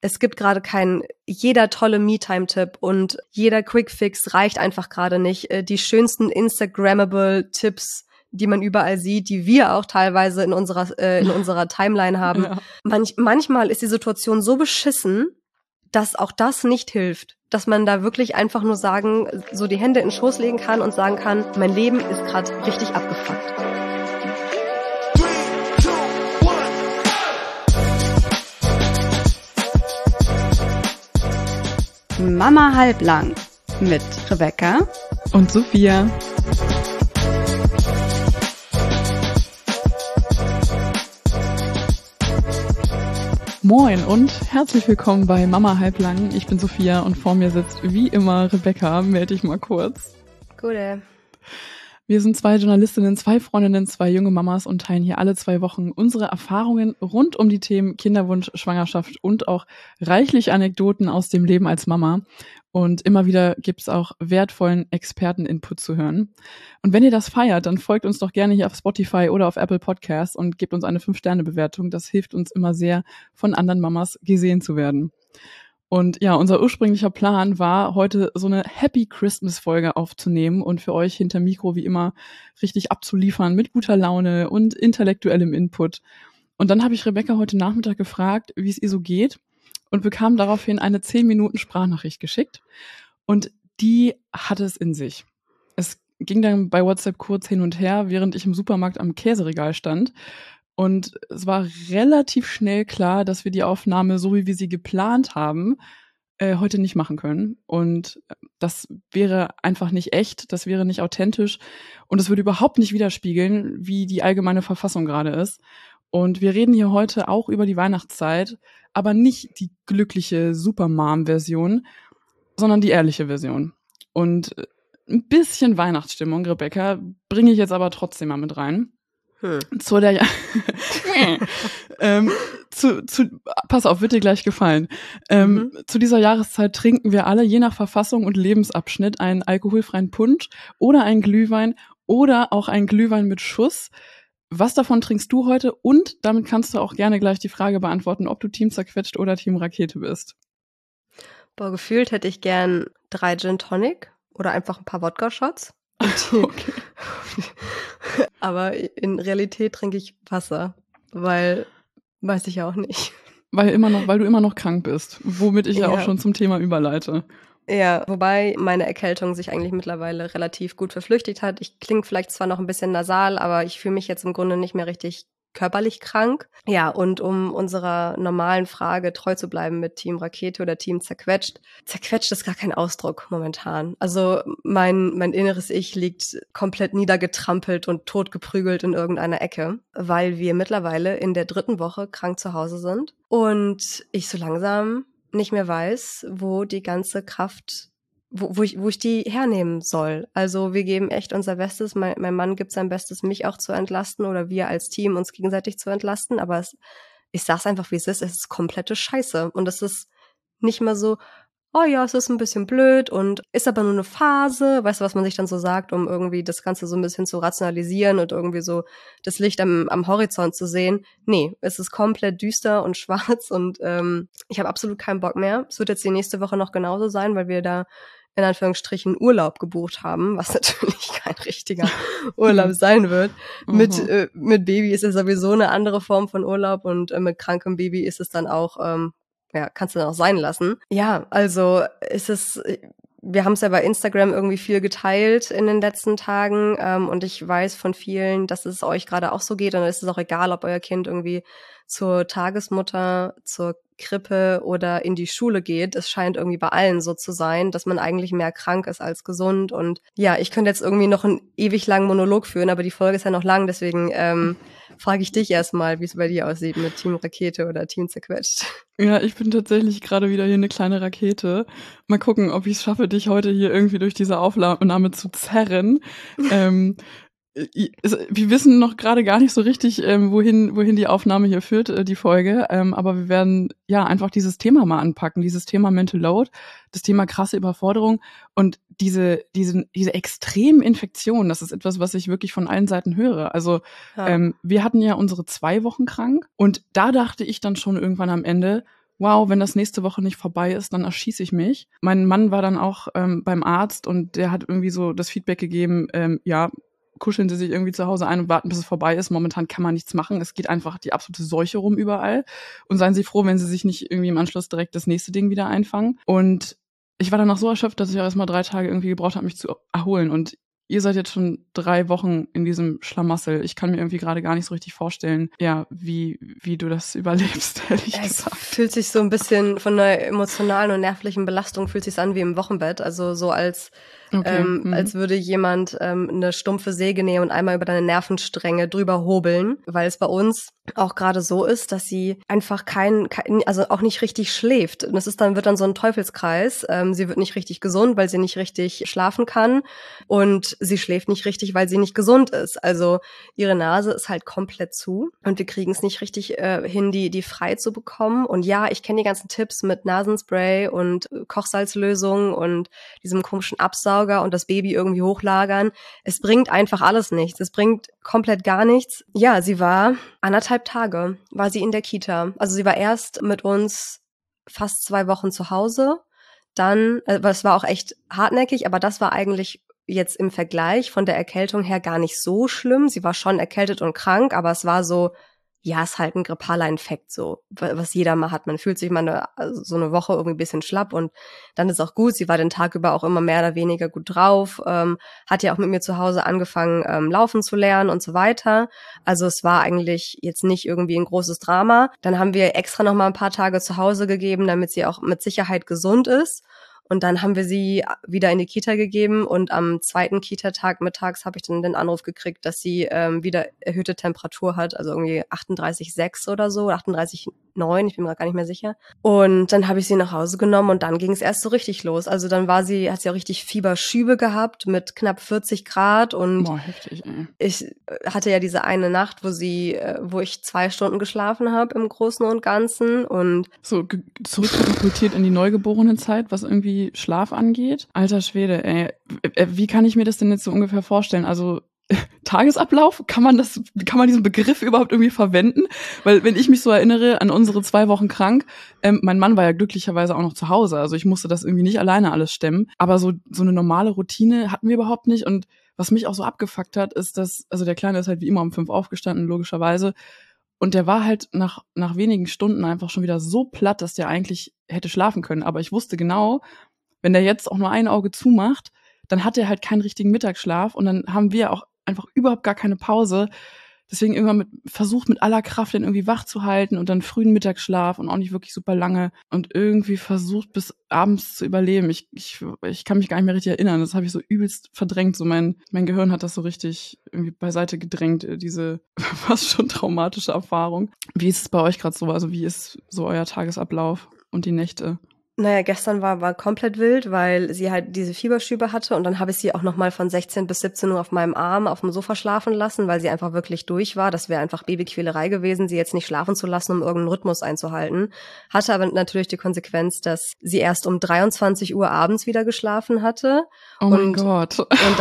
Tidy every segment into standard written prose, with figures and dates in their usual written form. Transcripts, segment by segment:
Es gibt gerade jeder tolle Me-Time-Tipp und jeder Quick-Fix reicht einfach gerade nicht. Die schönsten Instagrammable Tipps, die man überall sieht, die wir auch teilweise in unserer Timeline haben. Ja. Manchmal ist die Situation so beschissen, dass auch das nicht hilft. Dass man da wirklich einfach nur so die Hände in den Schoß legen kann und sagen kann, mein Leben ist gerade richtig abgefuckt. Mama halblang mit Rebecca und Sophia. Moin und herzlich willkommen bei Mama halblang. Ich bin Sophia und vor mir sitzt wie immer Rebecca. Meld dich mal kurz. Gute. Wir sind 2 Journalistinnen, 2 Freundinnen, 2 junge Mamas und teilen hier alle 2 Wochen unsere Erfahrungen rund um die Themen Kinderwunsch, Schwangerschaft und auch reichlich Anekdoten aus dem Leben als Mama. Und immer wieder gibt's auch wertvollen Experten-Input zu hören. Und wenn ihr das feiert, dann folgt uns doch gerne hier auf Spotify oder auf Apple Podcasts und gebt uns eine 5-Sterne-Bewertung. Das hilft uns immer sehr, von anderen Mamas gesehen zu werden. Und ja, unser ursprünglicher Plan war, heute so eine Happy Christmas-Folge aufzunehmen und für euch hinter Mikro wie immer richtig abzuliefern mit guter Laune und intellektuellem Input. Und dann habe ich Rebecca heute Nachmittag gefragt, wie es ihr so geht und bekam daraufhin eine 10 Minuten Sprachnachricht geschickt. Und die hatte es in sich. Es ging dann bei WhatsApp kurz hin und her, während ich im Supermarkt am Käseregal stand. Und es war relativ schnell klar, dass wir die Aufnahme, so wie wir sie geplant haben, heute nicht machen können. Und das wäre einfach nicht echt, das wäre nicht authentisch und es würde überhaupt nicht widerspiegeln, wie die allgemeine Verfassung gerade ist. Und wir reden hier heute auch über die Weihnachtszeit, aber nicht die glückliche Supermom-Version, sondern die ehrliche Version. Und ein bisschen Weihnachtsstimmung, Rebecca, bringe ich jetzt aber trotzdem mal mit rein. Pass auf, wird dir gleich gefallen. Zu dieser Jahreszeit trinken wir alle, je nach Verfassung und Lebensabschnitt, einen alkoholfreien Punsch oder einen Glühwein oder auch einen Glühwein mit Schuss. Was davon trinkst du heute? Und damit kannst du auch gerne gleich die Frage beantworten, ob du Team Zerquetscht oder Team Rakete bist. Boah, gefühlt hätte ich gern 3 Gin Tonic oder einfach ein paar Wodka-Shots. Okay. Aber in Realität trinke ich Wasser, weil, weiß ich ja auch nicht. Weil du immer noch krank bist, womit ich ja auch schon zum Thema überleite. Ja, wobei meine Erkältung sich eigentlich mittlerweile relativ gut verflüchtigt hat. Ich klinge vielleicht zwar noch ein bisschen nasal, aber ich fühle mich jetzt im Grunde nicht mehr richtig körperlich krank. Ja, und um unserer normalen Frage treu zu bleiben mit Team Rakete oder Team Zerquetscht. Zerquetscht ist gar kein Ausdruck momentan. Also mein inneres Ich liegt komplett niedergetrampelt und totgeprügelt in irgendeiner Ecke, weil wir mittlerweile in der 3. Woche krank zu Hause sind und ich so langsam nicht mehr weiß, wo die ganze Kraft, wo ich die hernehmen soll. Also wir geben echt unser Bestes. Mein Mann gibt sein Bestes, mich auch zu entlasten oder wir als Team uns gegenseitig zu entlasten. Aber ich sag's einfach, wie es ist komplette Scheiße. Und es ist nicht mal so, oh ja, es ist ein bisschen blöd und ist aber nur eine Phase. Weißt du, was man sich dann so sagt, um irgendwie das Ganze so ein bisschen zu rationalisieren und irgendwie so das Licht am Horizont zu sehen? Nee, es ist komplett düster und schwarz und ich habe absolut keinen Bock mehr. Es wird jetzt die nächste Woche noch genauso sein, weil wir da in Anführungsstrichen Urlaub gebucht haben, was natürlich kein richtiger Urlaub sein wird. Mit Baby ist es sowieso eine andere Form von Urlaub und mit krankem Baby ist es dann auch kannst du dann auch sein lassen. Ja, also wir haben es ja bei Instagram irgendwie viel geteilt in den letzten Tagen und ich weiß von vielen, dass es euch gerade auch so geht und es ist auch egal, ob euer Kind irgendwie zur Tagesmutter, zur Krippe oder in die Schule geht. Es scheint irgendwie bei allen so zu sein, dass man eigentlich mehr krank ist als gesund und ja, ich könnte jetzt irgendwie noch einen ewig langen Monolog führen, aber die Folge ist ja noch lang, deswegen frage ich dich erstmal, wie es bei dir aussieht mit Team Rakete oder Team Zerquetscht. Ja, ich bin tatsächlich gerade wieder hier eine kleine Rakete. Mal gucken, ob ich es schaffe, dich heute hier irgendwie durch diese Aufnahme zu zerren. Wir wissen noch gerade gar nicht so richtig, wohin die Aufnahme hier führt, die Folge. Aber wir werden ja einfach dieses Thema mal anpacken, dieses Thema Mental Load, das Thema krasse Überforderung und diese extremen Infektionen. Das ist etwas, was ich wirklich von allen Seiten höre. Also wir hatten ja unsere 2 Wochen krank und da dachte ich dann schon irgendwann am Ende, wow, wenn das nächste Woche nicht vorbei ist, dann erschieße ich mich. Mein Mann war dann auch beim Arzt und der hat irgendwie so das Feedback gegeben, ja, kuscheln Sie sich irgendwie zu Hause ein und warten, bis es vorbei ist. Momentan kann man nichts machen. Es geht einfach die absolute Seuche rum überall. Und seien Sie froh, wenn Sie sich nicht irgendwie im Anschluss direkt das nächste Ding wieder einfangen. Und ich war dann noch so erschöpft, dass ich auch erstmal 3 Tage irgendwie gebraucht habe, mich zu erholen. Und ihr seid jetzt schon 3 Wochen in diesem Schlamassel. Ich kann mir irgendwie gerade gar nicht so richtig vorstellen, ja, wie du das überlebst, ehrlich gesagt. Es fühlt sich so ein bisschen von einer emotionalen und nervlichen Belastung fühlt sich an wie im Wochenbett. Also so als würde jemand eine stumpfe Säge nehmen und einmal über deine Nervenstränge drüber hobeln, weil es bei uns auch gerade so ist, dass sie einfach also auch nicht richtig schläft. Und wird dann so ein Teufelskreis. Sie wird nicht richtig gesund, weil sie nicht richtig schlafen kann. Und sie schläft nicht richtig, weil sie nicht gesund ist. Also ihre Nase ist halt komplett zu. Und wir kriegen es nicht richtig hin, die frei zu bekommen. Und ja, ich kenne die ganzen Tipps mit Nasenspray und Kochsalzlösung und diesem komischen Absauger und das Baby irgendwie hochlagern. Es bringt einfach alles nichts. Es bringt komplett gar nichts. Ja, sie war 1,5 Tage, war sie in der Kita. Also sie war erst mit uns fast 2 Wochen zu Hause. Dann, es war auch echt hartnäckig, aber das war eigentlich jetzt im Vergleich von der Erkältung her gar nicht so schlimm. Sie war schon erkältet und krank, aber es war so, ja, ist halt ein grippaler Infekt, so, was jeder mal hat. Man fühlt sich mal so eine Woche irgendwie ein bisschen schlapp und dann ist auch gut. Sie war den Tag über auch immer mehr oder weniger gut drauf, hat ja auch mit mir zu Hause angefangen, laufen zu lernen und so weiter. Also es war eigentlich jetzt nicht irgendwie ein großes Drama. Dann haben wir extra noch mal ein paar Tage zu Hause gegeben, damit sie auch mit Sicherheit gesund ist. Und dann haben wir sie wieder in die Kita gegeben und am 2. Kita-Tag mittags habe ich dann den Anruf gekriegt, dass sie wieder erhöhte Temperatur hat, also irgendwie 38,6 oder so, 38,9, ich bin mir gar nicht mehr sicher. Und dann habe ich sie nach Hause genommen und dann ging es erst so richtig los. Also dann hat sie auch richtig Fieberschübe gehabt mit knapp 40 Grad und boah, heftig, ey. Ich hatte ja diese eine Nacht, wo ich 2 Stunden geschlafen habe im Großen und Ganzen und so zurückkatapultiert in die Neugeborenenzeit, was irgendwie Schlaf angeht. Alter Schwede, ey. Wie kann ich mir das denn jetzt so ungefähr vorstellen? Also Tagesablauf, kann man diesen Begriff überhaupt irgendwie verwenden? Weil wenn ich mich so erinnere an unsere 2 Wochen krank, mein Mann war ja glücklicherweise auch noch zu Hause, also ich musste das irgendwie nicht alleine alles stemmen, aber so eine normale Routine hatten wir überhaupt nicht und was mich auch so abgefuckt hat, ist, dass, also der Kleine ist halt wie immer um 5 aufgestanden, logischerweise, und der war halt nach wenigen Stunden einfach schon wieder so platt, dass der eigentlich hätte schlafen können, aber ich wusste genau, wenn der jetzt auch nur ein Auge zumacht, dann hat er halt keinen richtigen Mittagsschlaf und dann haben wir auch einfach überhaupt gar keine Pause. Deswegen irgendwann versucht mit aller Kraft den irgendwie wach zu halten und dann frühen Mittagsschlaf und auch nicht wirklich super lange und irgendwie versucht bis abends zu überleben. Ich kann mich gar nicht mehr richtig erinnern. Das habe ich so übelst verdrängt. So mein Gehirn hat das so richtig irgendwie beiseite gedrängt, diese fast schon traumatische Erfahrung. Wie ist es bei euch gerade so? Also wie ist so euer Tagesablauf und die Nächte? Naja, gestern war komplett wild, weil sie halt diese Fieberschübe hatte und dann habe ich sie auch nochmal von 16 bis 17 Uhr auf meinem Arm auf dem Sofa schlafen lassen, weil sie einfach wirklich durch war. Das wäre einfach Babyquälerei gewesen, sie jetzt nicht schlafen zu lassen, um irgendeinen Rhythmus einzuhalten. Hatte aber natürlich die Konsequenz, dass sie erst um 23 Uhr abends wieder geschlafen hatte. Oh mein Gott. Und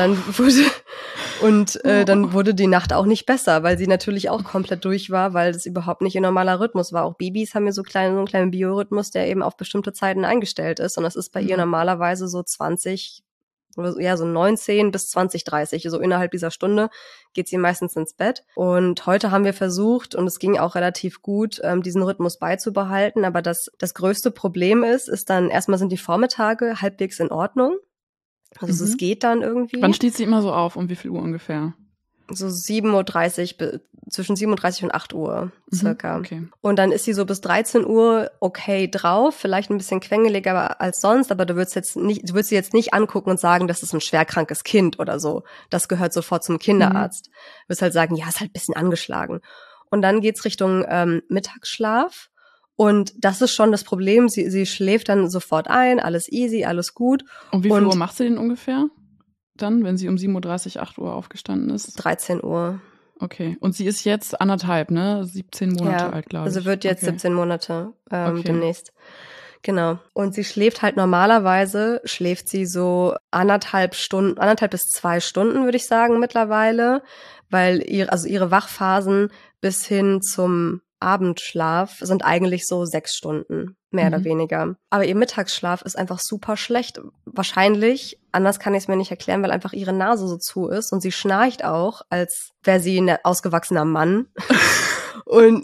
dann wurde die Nacht auch nicht besser, weil sie natürlich auch komplett durch war, weil das überhaupt nicht ihr normaler Rhythmus war. Auch Babys haben ja so einen kleinen Biorhythmus, der eben auf bestimmte Zeiten eingestellt ist. Und das ist bei ihr normalerweise so 20, ja, so 19 bis 20, 30. So innerhalb dieser Stunde geht sie meistens ins Bett. Und heute haben wir versucht, und es ging auch relativ gut, diesen Rhythmus beizubehalten. Aber das größte Problem ist dann, erstmal sind die Vormittage halbwegs in Ordnung. Also es geht dann irgendwie. Wann steht sie immer so auf? Um wie viel Uhr ungefähr? So 7:30 Uhr, zwischen 7:30 und 8 Uhr circa. Okay. Und dann ist sie so bis 13 Uhr okay drauf, vielleicht ein bisschen quengeliger als sonst, aber du würdest sie jetzt nicht angucken und sagen, das ist ein schwerkrankes Kind oder so. Das gehört sofort zum Kinderarzt. Du wirst halt sagen, ja, ist halt ein bisschen angeschlagen. Und dann geht's Richtung Mittagsschlaf. Und das ist schon das Problem. Sie schläft dann sofort ein, alles easy, alles gut. Und wie viel Uhr macht sie denn ungefähr? Dann, wenn sie um 7:30 Uhr, 8 Uhr aufgestanden ist? 13 Uhr. Okay. Und sie ist jetzt 1,5, ne? 17 Monate alt, glaube ich. Also wird jetzt 17 Monate demnächst. Genau. Und sie schläft halt normalerweise, schläft sie so 1,5 bis 2 Stunden, würde ich sagen, mittlerweile. Weil ihre Wachphasen bis hin zum Abendschlaf sind eigentlich so 6 Stunden, mehr oder weniger. Aber ihr Mittagsschlaf ist einfach super schlecht. Wahrscheinlich, anders kann ich es mir nicht erklären, weil einfach ihre Nase so zu ist und sie schnarcht auch, als wäre sie ein ausgewachsener Mann. Und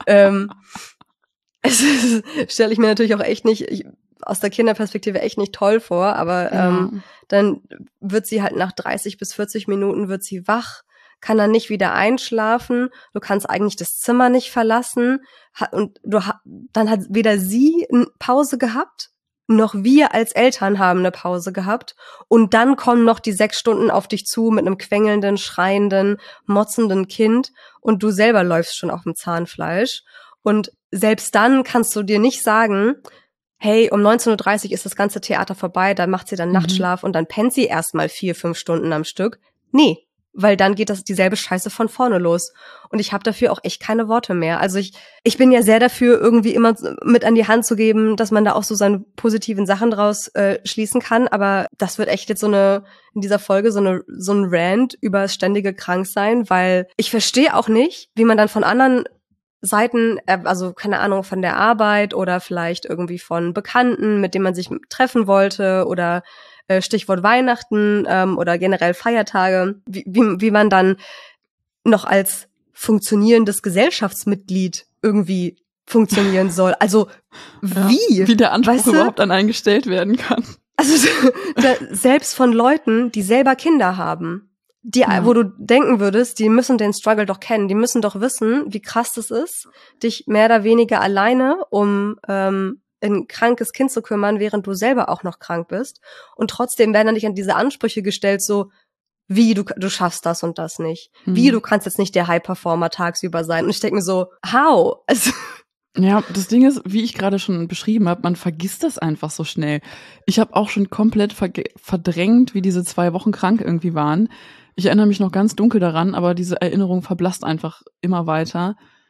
stelle ich mir natürlich auch echt nicht, aus der Kinderperspektive echt nicht toll vor, aber dann wird sie halt nach 30 bis 40 Minuten wird sie wach, kann dann nicht wieder einschlafen, du kannst eigentlich das Zimmer nicht verlassen und dann hat weder sie eine Pause gehabt, noch wir als Eltern haben eine Pause gehabt und dann kommen noch die 6 Stunden auf dich zu mit einem quengelnden, schreienden, motzenden Kind und du selber läufst schon auf dem Zahnfleisch und selbst dann kannst du dir nicht sagen, hey, um 19:30 Uhr ist das ganze Theater vorbei, dann macht sie dann Nachtschlaf und dann pennt sie erstmal 4-5 Stunden am Stück. Nee, weil dann geht das dieselbe Scheiße von vorne los. Und ich habe dafür auch echt keine Worte mehr. Also ich bin ja sehr dafür, irgendwie immer mit an die Hand zu geben, dass man da auch so seine positiven Sachen draus schließen kann. Aber das wird echt jetzt in dieser Folge so ein Rant über das ständige Kranksein, weil ich verstehe auch nicht, wie man dann von anderen Seiten, also keine Ahnung, von der Arbeit oder vielleicht irgendwie von Bekannten, mit denen man sich treffen wollte oder Stichwort Weihnachten oder generell Feiertage, wie man dann noch als funktionierendes Gesellschaftsmitglied irgendwie funktionieren soll. Also wie? Wie der Anspruch überhaupt an einen gestellt werden kann. Also selbst von Leuten, die selber Kinder haben, wo du denken würdest, die müssen den Struggle doch kennen, die müssen doch wissen, wie krass das ist, dich mehr oder weniger alleine um ein krankes Kind zu kümmern, während du selber auch noch krank bist. Und trotzdem werden dann nicht an diese Ansprüche gestellt, so wie du schaffst das und das nicht. Wie du kannst jetzt nicht der High-Performer tagsüber sein. Und ich denke mir so, how? Also ja, das Ding ist, wie ich gerade schon beschrieben habe, man vergisst das einfach so schnell. Ich habe auch schon komplett verdrängt, wie diese 2 Wochen krank irgendwie waren. Ich erinnere mich noch ganz dunkel daran, aber diese Erinnerung verblasst einfach immer weiter.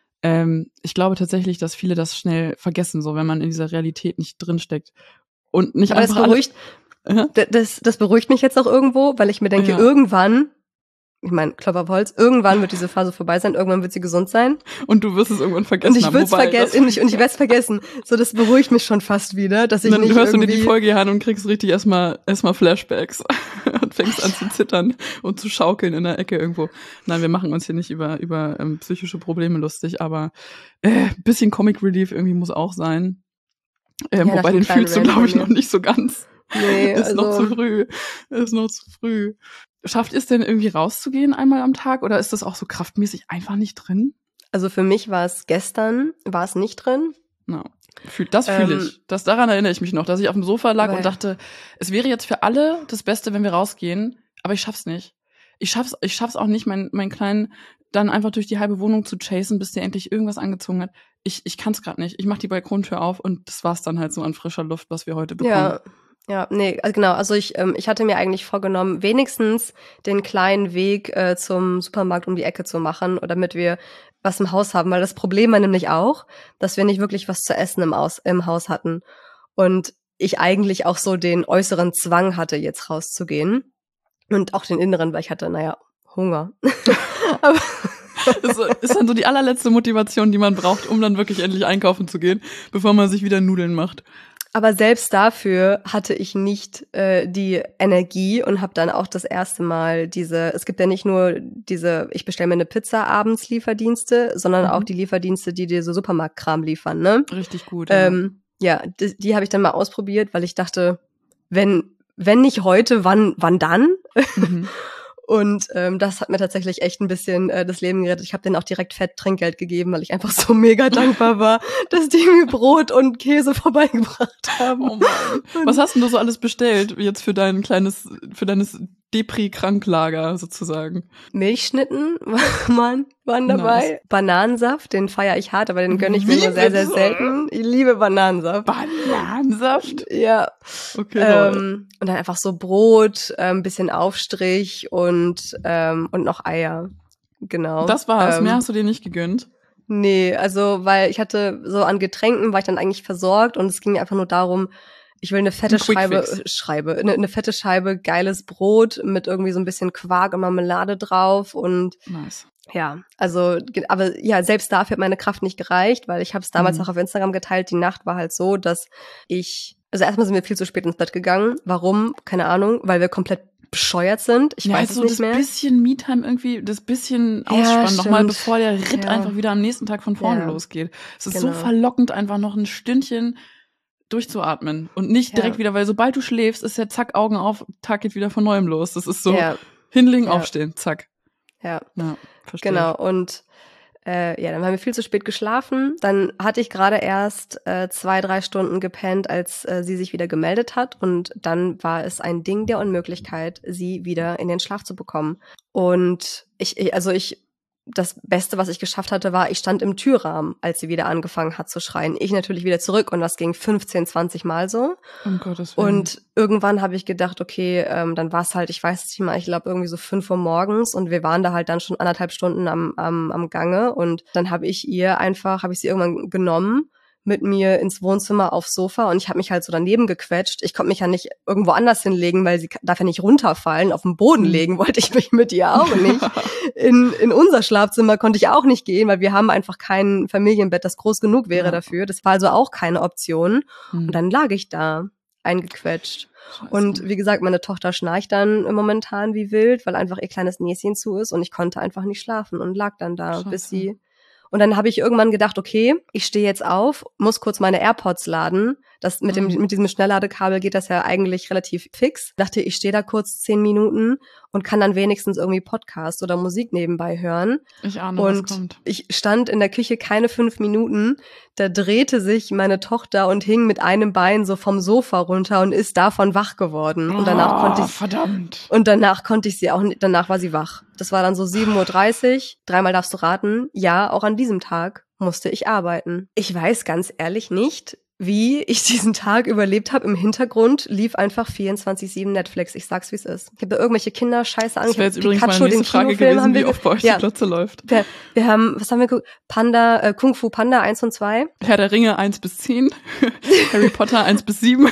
Ich glaube tatsächlich, dass viele das schnell vergessen, so wenn man in dieser Realität nicht drinsteckt. Und nicht aber einfach das beruhigt mich jetzt auch irgendwo, weil ich mir denke, irgendwann, ich meine, Klopfer auf Holz, irgendwann wird diese Phase vorbei sein, irgendwann wird sie gesund sein. Und du wirst es irgendwann vergessen. Und ich würde es vergessen, und ich werde es vergessen. So, das beruhigt mich schon fast wieder, dass ich dann nicht hörst irgendwie... du dir die Folge hier an und kriegst richtig erstmal Flashbacks und fängst an zu zittern und zu schaukeln in der Ecke irgendwo. Nein, wir machen uns hier nicht über psychische Probleme lustig, aber bisschen Comic Relief irgendwie muss auch sein. Wobei den fühlst du, glaube ich, noch nicht so ganz. Nee, Ist noch zu früh. Schafft ihr es denn irgendwie rauszugehen einmal am Tag oder ist das auch so kraftmäßig einfach nicht drin? Also für mich war es gestern, nicht drin. No. Das fühle ich. Daran erinnere ich mich noch, dass ich auf dem Sofa lag und dachte, es wäre jetzt für alle das Beste, wenn wir rausgehen, aber ich schaff's nicht. Ich schaff's auch nicht, meinen Kleinen dann einfach durch die halbe Wohnung zu chasen, bis der endlich irgendwas angezogen hat. Ich kann's gerade nicht. Ich mach die Balkontür auf und das war's dann halt so an frischer Luft, was wir heute bekommen. Ja, nee, genau. Also ich hatte mir eigentlich vorgenommen, wenigstens den kleinen Weg zum Supermarkt um die Ecke zu machen, oder damit wir was im Haus haben, weil das Problem war nämlich auch, dass wir nicht wirklich was zu essen im Haus hatten. Und ich eigentlich auch so den äußeren Zwang hatte, jetzt rauszugehen. Und auch den inneren, weil ich hatte, Hunger. Aber das ist dann so die allerletzte Motivation, die man braucht, um dann wirklich endlich einkaufen zu gehen, bevor man sich wieder Nudeln macht. Aber selbst dafür hatte ich nicht die Energie und habe dann auch das erste Mal es gibt ja nicht nur ich bestelle mir eine Pizza abends Lieferdienste, sondern auch die Lieferdienste, die dir so Supermarktkram liefern, ne? Richtig gut. Ja, die habe ich dann mal ausprobiert, weil ich dachte, wenn nicht heute, wann dann? Und das hat mir tatsächlich echt ein bisschen das Leben gerettet. Ich habe denen auch direkt fett Trinkgeld gegeben, weil ich einfach so mega dankbar war, dass die mir Brot und Käse vorbeigebracht haben. Oh Mann. Was hast denn du so alles bestellt jetzt für dein deines Depri-Kranklager sozusagen? Milchschnitten waren dabei. Nice. Bananensaft, den feiere ich hart, aber den gönne ich mir nur sehr, sehr selten. Ich liebe Bananensaft. Bananensaft? Ja. Okay. Und dann einfach so Brot, ein bisschen Aufstrich und noch Eier. Genau. Das war's. Mehr hast du dir nicht gegönnt? Nee, also weil ich hatte so an Getränken war ich dann eigentlich versorgt und es ging mir einfach nur darum, ich will eine fette eine fette Scheibe geiles Brot mit irgendwie so ein bisschen Quark und Marmelade drauf und nice. Ja, also, aber ja, selbst dafür hat meine Kraft nicht gereicht, weil ich habe es damals auch auf Instagram geteilt. Die Nacht war halt so, dass also erstmal sind wir viel zu spät ins Bett gegangen. Warum? Keine Ahnung, weil wir komplett bescheuert sind. Ich weiß es nicht mehr. Das bisschen Me-Time irgendwie, das bisschen Ausspannen nochmal, bevor der Ritt einfach wieder am nächsten Tag von vorne losgeht. Es ist so verlockend, einfach noch ein Stündchen durchzuatmen und nicht direkt wieder, weil sobald du schläfst, ist ja zack, Augen auf, Tag geht wieder von neuem los. Das ist so hinlegen, aufstehen, zack. Ja, verstehe. Genau. Und dann haben wir viel zu spät geschlafen. Dann hatte ich gerade erst 2-3 Stunden gepennt, als sie sich wieder gemeldet hat. Und dann war es ein Ding der Unmöglichkeit, sie wieder in den Schlaf zu bekommen. Und das Beste, was ich geschafft hatte, war, ich stand im Türrahmen, als sie wieder angefangen hat zu schreien. Ich natürlich wieder zurück und das ging 15, 20 Mal so. Um Gottes Willen. Und irgendwann habe ich gedacht, okay, dann war es halt, ich weiß nicht mal, ich glaube irgendwie so 5 Uhr morgens und wir waren da halt dann schon 1,5 Stunden am Gange und dann habe ich sie irgendwann genommen, mit mir ins Wohnzimmer aufs Sofa und ich habe mich halt so daneben gequetscht. Ich konnte mich ja nicht irgendwo anders hinlegen, weil sie darf ja nicht runterfallen. Auf den Boden legen wollte ich mich mit ihr auch nicht. In unser Schlafzimmer konnte ich auch nicht gehen, weil wir haben einfach kein Familienbett, das groß genug wäre dafür. Das war also auch keine Option. Und dann lag ich da, eingequetscht. Scheiße. Und wie gesagt, meine Tochter schnarcht dann momentan wie wild, weil einfach ihr kleines Näschen zu ist und ich konnte einfach nicht schlafen und lag dann da, bis sie... Und dann habe ich irgendwann gedacht, okay, ich stehe jetzt auf, muss kurz meine AirPods laden. Das mit diesem Schnellladekabel geht das ja eigentlich relativ fix. Dachte, ich stehe da kurz 10 Minuten und kann dann wenigstens irgendwie Podcast oder Musik nebenbei hören. Ich ahne, was kommt. Ich stand in der Küche keine 5 Minuten. Da drehte sich meine Tochter und hing mit einem Bein so vom Sofa runter und ist davon wach geworden. Und danach konnte ich sie auch, danach war sie wach. Das war dann so 7:30 Uhr. 3-mal darfst du raten. Ja, auch an diesem Tag musste ich arbeiten. Ich weiß ganz ehrlich nicht, wie ich diesen Tag überlebt habe. Im Hintergrund lief einfach 24/7 Netflix. Ich sag's, wie es ist. Ich habe da irgendwelche Kinder-Scheiße angeguckt. Das wäre jetzt übrigens meine nächste Frage gewesen, wie oft bei euch die Glotze läuft. Wir haben, was haben wir geguckt? Kung Fu Panda 1 und 2. Herr der Ringe 1-10. Harry Potter 1-7.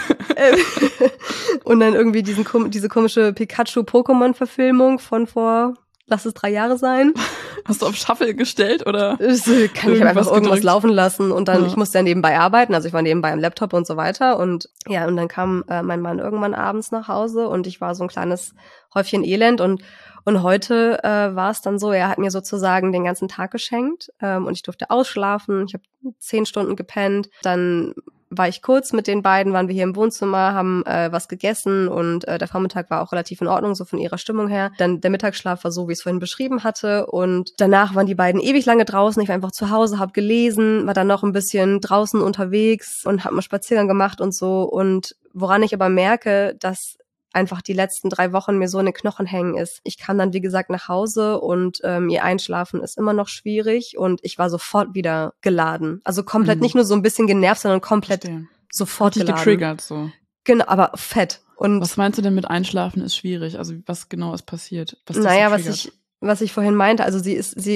Und dann irgendwie diese komische Pikachu-Pokémon-Verfilmung von vor... Lass es 3 Jahre sein. Hast du auf Shuffle gestellt oder? Ich habe einfach irgendwas laufen lassen und dann, ich musste ja nebenbei arbeiten, also ich war nebenbei am Laptop und so weiter und ja, und dann kam mein Mann irgendwann abends nach Hause und ich war so ein kleines Häufchen Elend und heute war es dann so, er hat mir sozusagen den ganzen Tag geschenkt und ich durfte ausschlafen, ich habe 10 Stunden gepennt, dann war ich kurz mit den beiden, waren wir hier im Wohnzimmer, haben was gegessen und der Vormittag war auch relativ in Ordnung, so von ihrer Stimmung her. Dann der Mittagsschlaf war so, wie ich es vorhin beschrieben hatte und danach waren die beiden ewig lange draußen. Ich war einfach zu Hause, habe gelesen, war dann noch ein bisschen draußen unterwegs und habe mal Spaziergang gemacht und so. Und woran ich aber merke, dass einfach die letzten 3 Wochen mir so in den Knochen hängen ist. Ich kam dann, wie gesagt, nach Hause und ihr Einschlafen ist immer noch schwierig und ich war sofort wieder geladen. Also komplett nicht nur so ein bisschen genervt, sondern komplett sofort geladen. Getriggert so. Genau, aber fett. Und was meinst du denn mit Einschlafen ist schwierig? Also was genau ist passiert? Was ich vorhin meinte, also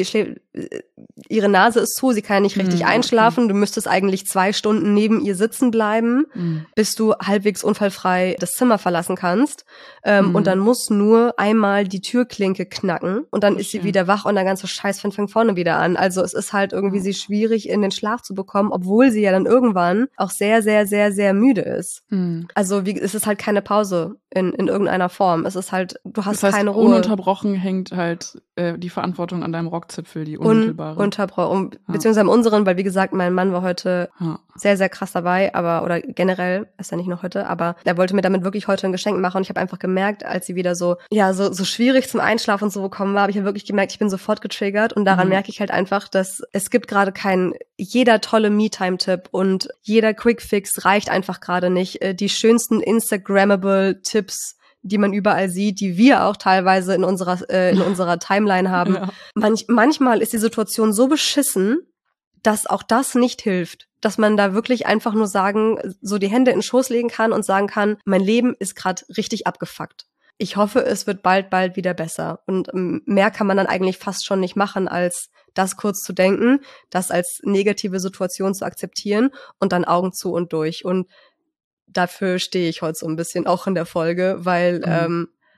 ihre Nase ist zu, sie kann ja nicht richtig einschlafen. Okay. Du müsstest eigentlich 2 Stunden neben ihr sitzen bleiben, bis du halbwegs unfallfrei das Zimmer verlassen kannst. Und dann muss nur einmal die Türklinke knacken und dann ist sie wieder wach und der ganze Scheiß fängt vorne wieder an. Also es ist halt irgendwie sie schwierig in den Schlaf zu bekommen, obwohl sie ja dann irgendwann auch sehr, sehr, sehr, sehr müde ist. Also es ist halt keine Pause in irgendeiner Form. Es ist halt, du hast keine Ruhe. Ununterbrochen hängt halt die Verantwortung an deinem Rockzipfel, die unmittelbare. Beziehungsweise an unseren, weil wie gesagt, mein Mann war heute sehr, sehr krass dabei, oder generell, ist ja nicht nur heute, aber er wollte mir damit wirklich heute ein Geschenk machen und ich habe einfach gemerkt, als sie wieder so schwierig zum Einschlafen und so bekommen war, habe ich wirklich gemerkt, ich bin sofort getriggert und daran merke ich halt einfach, dass es gibt gerade jeder tolle Me-Time-Tipp und jeder Quick-Fix reicht einfach gerade nicht. Die schönsten Instagrammable Tipps, die man überall sieht, die wir auch teilweise in unserer Timeline haben. Ja. Manchmal ist die Situation so beschissen, dass auch das nicht hilft. Dass man da wirklich einfach nur so die Hände in den Schoß legen kann und sagen kann, mein Leben ist gerade richtig abgefuckt. Ich hoffe, es wird bald wieder besser. Und mehr kann man dann eigentlich fast schon nicht machen, als das kurz zu denken, das als negative Situation zu akzeptieren und dann Augen zu und durch. Und dafür stehe ich heute so ein bisschen auch in der Folge, weil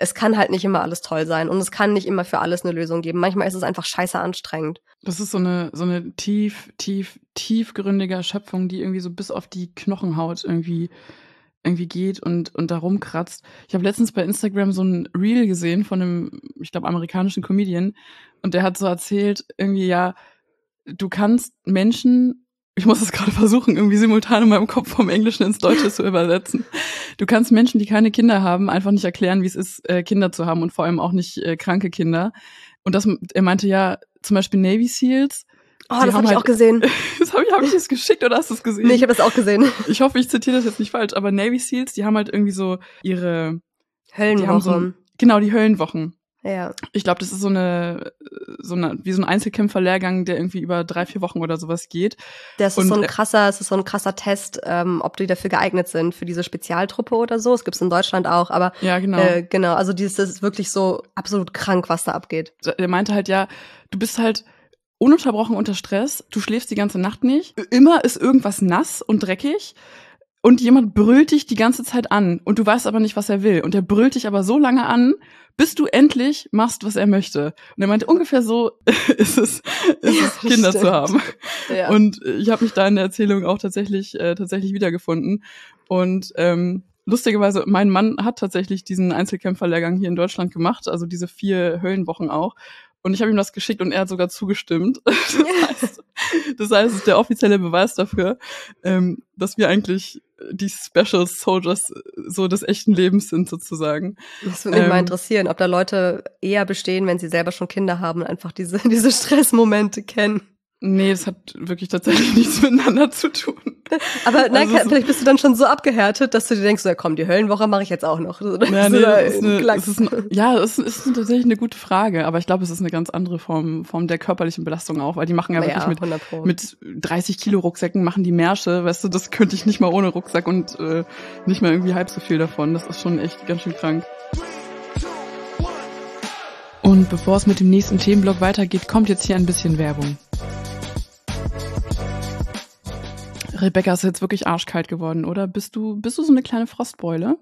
es kann halt nicht immer alles toll sein und es kann nicht immer für alles eine Lösung geben. Manchmal ist es einfach scheiße anstrengend. Das ist so eine tiefgründige Erschöpfung, die irgendwie so bis auf die Knochenhaut irgendwie geht und da rumkratzt. Ich habe letztens bei Instagram so ein Reel gesehen von einem, ich glaube, amerikanischen Comedian und der hat so erzählt, irgendwie, ja, du kannst Menschen, ich muss es gerade versuchen, irgendwie simultan in meinem Kopf vom Englischen ins Deutsche zu übersetzen. Du kannst Menschen, die keine Kinder haben, einfach nicht erklären, wie es ist, Kinder zu haben und vor allem auch nicht kranke Kinder. Und er meinte ja, zum Beispiel Navy Seals. Oh, das habe ich auch gesehen. Hab ich das geschickt oder hast du es gesehen? Nee, ich habe das auch gesehen. Ich hoffe, ich zitiere das jetzt nicht falsch, aber Navy Seals, die haben halt irgendwie so ihre Höllenwochen. Genau, die Höllenwochen. Ja. Ich glaube, das ist so eine wie so ein Einzelkämpferlehrgang, der irgendwie über 3-4 Wochen oder sowas geht. Es ist so ein krasser Test, ob die dafür geeignet sind, für diese Spezialtruppe oder so. Es gibt's in Deutschland auch, aber ja, genau. Genau, also das ist wirklich so absolut krank, was da abgeht. Der meinte halt, ja, du bist halt ununterbrochen unter Stress, du schläfst die ganze Nacht nicht, immer ist irgendwas nass und dreckig und jemand brüllt dich die ganze Zeit an und du weißt aber nicht, was er will und der brüllt dich aber so lange an, bis du endlich machst, was er möchte. Und er meinte, ungefähr so ist es Kinder Stimmt. zu haben. Ja. Und ich habe mich da in der Erzählung auch tatsächlich wiedergefunden. Und lustigerweise, mein Mann hat tatsächlich diesen Einzelkämpferlehrgang hier in Deutschland gemacht, also diese 4 Höllenwochen auch. Und ich habe ihm das geschickt und er hat sogar zugestimmt. Das heißt, es ist der offizielle Beweis dafür, dass wir eigentlich die Special Soldiers so des echten Lebens sind sozusagen. Das würde mich mal interessieren, ob da Leute eher bestehen, wenn sie selber schon Kinder haben und einfach diese Stressmomente kennen. Nee, das hat wirklich tatsächlich nichts miteinander zu tun. Aber nein, vielleicht bist du dann schon so abgehärtet, dass du dir denkst, ja komm, die Höllenwoche mache ich jetzt auch noch. Ja, nee, es ist tatsächlich eine gute Frage, aber ich glaube, es ist eine ganz andere Form der körperlichen Belastung auch, weil die machen ja wirklich mit 30 Kilo Rucksäcken machen die Märsche, weißt du, das könnte ich nicht mal ohne Rucksack und nicht mal irgendwie halb so viel davon. Das ist schon echt ganz schön krank. Und bevor es mit dem nächsten Themenblock weitergeht, kommt jetzt hier ein bisschen Werbung. Rebecca, ist jetzt wirklich arschkalt geworden, oder? Bist du so eine kleine Frostbeule?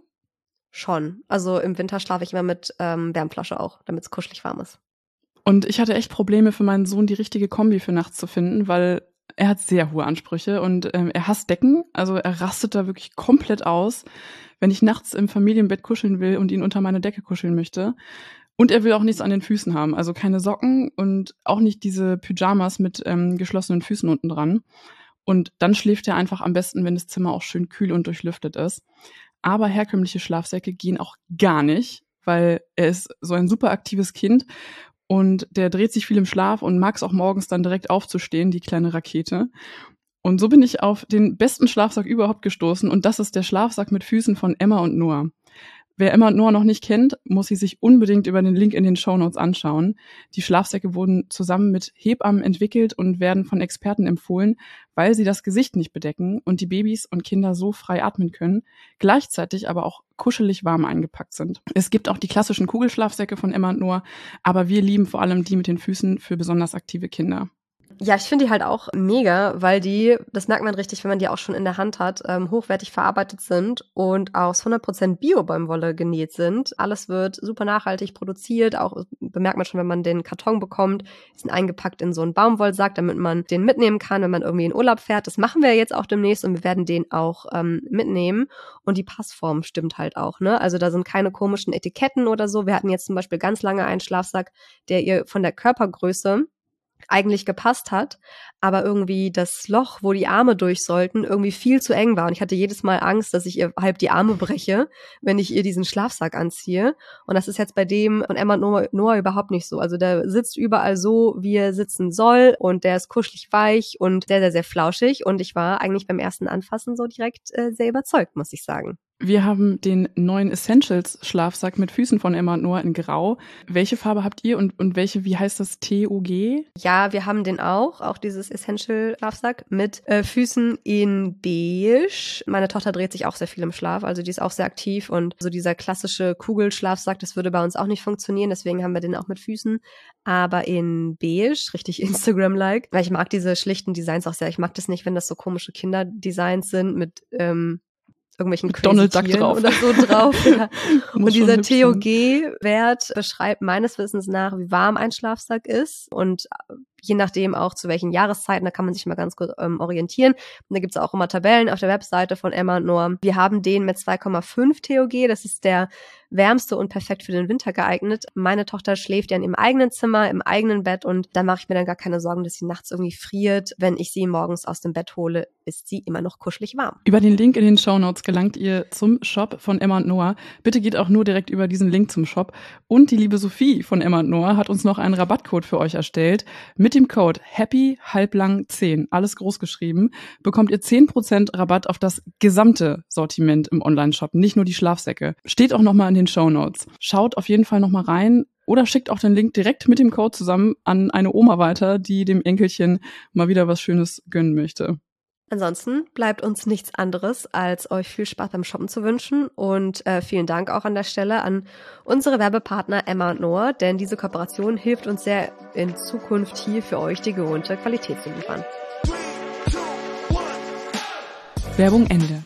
Schon. Also im Winter schlafe ich immer mit Wärmflasche auch, damit es kuschelig warm ist. Und ich hatte echt Probleme für meinen Sohn, die richtige Kombi für nachts zu finden, weil er hat sehr hohe Ansprüche und er hasst Decken. Also er rastet da wirklich komplett aus, wenn ich nachts im Familienbett kuscheln will und ihn unter meine Decke kuscheln möchte. Und er will auch nichts an den Füßen haben, also keine Socken und auch nicht diese Pyjamas mit geschlossenen Füßen unten dran. Und dann schläft er einfach am besten, wenn das Zimmer auch schön kühl und durchlüftet ist. Aber herkömmliche Schlafsäcke gehen auch gar nicht, weil er ist so ein super aktives Kind und der dreht sich viel im Schlaf und mag es auch morgens dann direkt aufzustehen, die kleine Rakete. Und so bin ich auf den besten Schlafsack überhaupt gestoßen und das ist der Schlafsack mit Füßen von Emma und Noah. Wer Emma und Noah noch nicht kennt, muss sie sich unbedingt über den Link in den Shownotes anschauen. Die Schlafsäcke wurden zusammen mit Hebammen entwickelt und werden von Experten empfohlen, weil sie das Gesicht nicht bedecken und die Babys und Kinder so frei atmen können, gleichzeitig aber auch kuschelig warm eingepackt sind. Es gibt auch die klassischen Kugelschlafsäcke von Emma und Noah, aber wir lieben vor allem die mit den Füßen für besonders aktive Kinder. Ja, ich finde die halt auch mega, weil die, das merkt man richtig, wenn man die auch schon in der Hand hat, hochwertig verarbeitet sind und aus 100% Bio-Baumwolle genäht sind. Alles wird super nachhaltig produziert, auch bemerkt man schon, wenn man den Karton bekommt, die sind eingepackt in so einen Baumwollsack, damit man den mitnehmen kann, wenn man irgendwie in Urlaub fährt. Das machen wir jetzt auch demnächst und wir werden den auch mitnehmen und die Passform stimmt halt auch, ne? Also da sind keine komischen Etiketten oder so. Wir hatten jetzt zum Beispiel ganz lange einen Schlafsack, der ihr von der Körpergröße eigentlich gepasst hat, aber irgendwie das Loch, wo die Arme durch sollten, irgendwie viel zu eng war. Und ich hatte jedes Mal Angst, dass ich ihr halb die Arme breche, wenn ich ihr diesen Schlafsack anziehe. Und das ist jetzt bei dem von Emma und Noah überhaupt nicht so. Also der sitzt überall so, wie er sitzen soll und der ist kuschelig weich und sehr, sehr, sehr flauschig. Und ich war eigentlich beim ersten Anfassen so direkt sehr überzeugt, muss ich sagen. Wir haben den neuen Essentials-Schlafsack mit Füßen von Emma und Noah in Grau. Welche Farbe habt ihr und welche, wie heißt das, TOG? Ja, wir haben den auch dieses Essential-Schlafsack mit Füßen in beige. Meine Tochter dreht sich auch sehr viel im Schlaf, also die ist auch sehr aktiv und so dieser klassische Kugelschlafsack, das würde bei uns auch nicht funktionieren, deswegen haben wir den auch mit Füßen, aber in beige, richtig Instagram-like, weil ich mag diese schlichten Designs auch sehr. Ich mag das nicht, wenn das so komische Kinderdesigns sind mit irgendwelchen crazy Donald Duck Tieren drauf. oder so drauf. Ja. Und Muss schon dieser hübsch sein. TOG-Wert beschreibt meines Wissens nach, wie warm ein Schlafsack ist und je nachdem auch zu welchen Jahreszeiten, da kann man sich mal ganz gut orientieren. Und da gibt's auch immer Tabellen auf der Webseite von Emma und Noah. Wir haben den mit 2,5 TOG, das ist der wärmste und perfekt für den Winter geeignet. Meine Tochter schläft ja in ihrem eigenen Zimmer, im eigenen Bett und da mache ich mir dann gar keine Sorgen, dass sie nachts irgendwie friert. Wenn ich sie morgens aus dem Bett hole, ist sie immer noch kuschelig warm. Über den Link in den Shownotes gelangt ihr zum Shop von Emma und Noah. Bitte geht auch nur direkt über diesen Link zum Shop. Und die liebe Sophie von Emma und Noah hat uns noch einen Rabattcode für euch erstellt. Mit dem Code HAPPY10, alles groß geschrieben, bekommt ihr 10% Rabatt auf das gesamte Sortiment im Onlineshop, nicht nur die Schlafsäcke. Steht auch nochmal in den Shownotes. Schaut auf jeden Fall nochmal rein oder schickt auch den Link direkt mit dem Code zusammen an eine Oma weiter, die dem Enkelchen mal wieder was Schönes gönnen möchte. Ansonsten bleibt uns nichts anderes, als euch viel Spaß beim Shoppen zu wünschen und vielen Dank auch an der Stelle an unsere Werbepartner Emma und Noah, denn diese Kooperation hilft uns sehr, in Zukunft hier für euch die gewohnte Qualität zu liefern. Werbung Ende.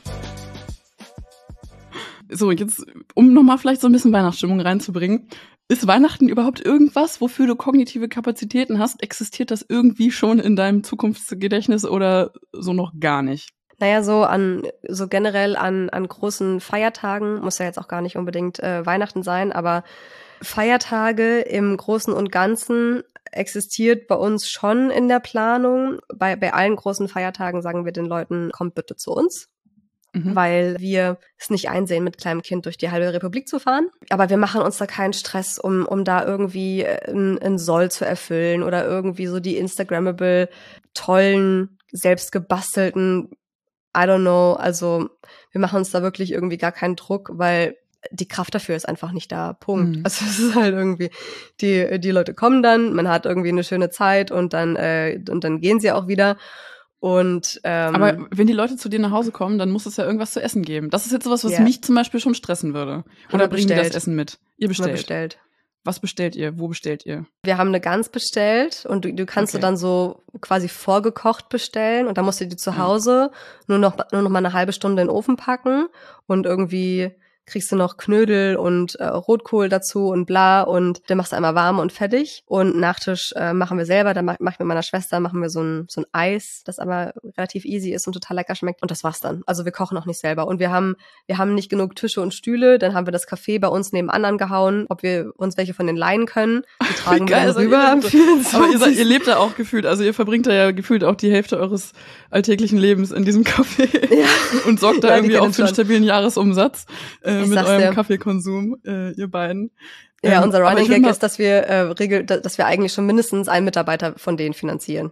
So, jetzt, um nochmal vielleicht so ein bisschen Weihnachtsstimmung reinzubringen. Ist Weihnachten überhaupt irgendwas, wofür du kognitive Kapazitäten hast? Existiert das irgendwie schon in deinem Zukunftsgedächtnis oder so noch gar nicht? Naja, so generell an großen Feiertagen, muss ja jetzt auch gar nicht unbedingt Weihnachten sein, aber Feiertage im Großen und Ganzen existiert bei uns schon in der Planung. Bei allen großen Feiertagen sagen wir den Leuten, kommt bitte zu uns. Weil wir es nicht einsehen, mit kleinem Kind durch die halbe Republik zu fahren. Aber wir machen uns da keinen Stress, um da irgendwie ein Soll zu erfüllen oder irgendwie so die Instagrammable, tollen, selbst gebastelten, I don't know. Also wir machen uns da wirklich irgendwie gar keinen Druck, weil die Kraft dafür ist einfach nicht da. Punkt. Also es ist halt irgendwie, die Leute kommen dann, man hat irgendwie eine schöne Zeit und dann gehen sie auch wieder. Und aber wenn die Leute zu dir nach Hause kommen, dann muss es ja irgendwas zu essen geben. Das ist jetzt sowas, was Yeah. mich zum Beispiel schon stressen würde. Oder bringen die das bestellt. Essen mit? Ihr bestellt. bestellt. Was bestellt ihr? Wo bestellt ihr? Wir haben eine Gans bestellt und du kannst du dann so quasi vorgekocht bestellen und dann musst du die zu Hause nur noch mal eine halbe Stunde in den Ofen packen und irgendwie kriegst du noch Knödel und Rotkohl dazu und bla und dann machst du einmal warm und fertig. Und Nachtisch machen wir selber, dann mach ich mit meiner Schwester, machen wir so ein Eis, das aber relativ easy ist und total lecker schmeckt und das war's dann. Also wir kochen auch nicht selber und wir haben nicht genug Tische und Stühle, dann haben wir das Café bei uns nebenan angehauen, ob wir uns welche von den leihen können. Die tragen wir dann rüber am 24. Aber ihr lebt da auch gefühlt, also ihr verbringt da ja gefühlt auch die Hälfte eures alltäglichen Lebens in diesem Café und sorgt da irgendwie auch für einen stabilen Jahresumsatz. Mit eurem Kaffeekonsum, ihr beiden. Ja, unser Running Gag ist, dass wir dass wir eigentlich schon mindestens einen Mitarbeiter von denen finanzieren.